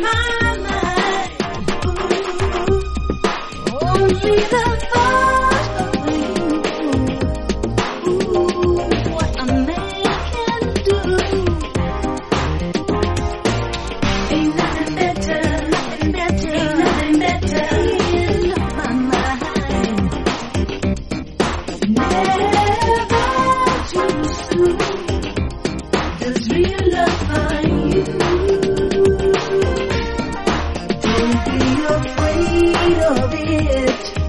my mind. Ooh, only the thought of you. Ooh, what a man can do. Ain't nothing better, nothing better, ain't nothing better in my mind. Never too soon. Does real love find you? Don't be afraid of it.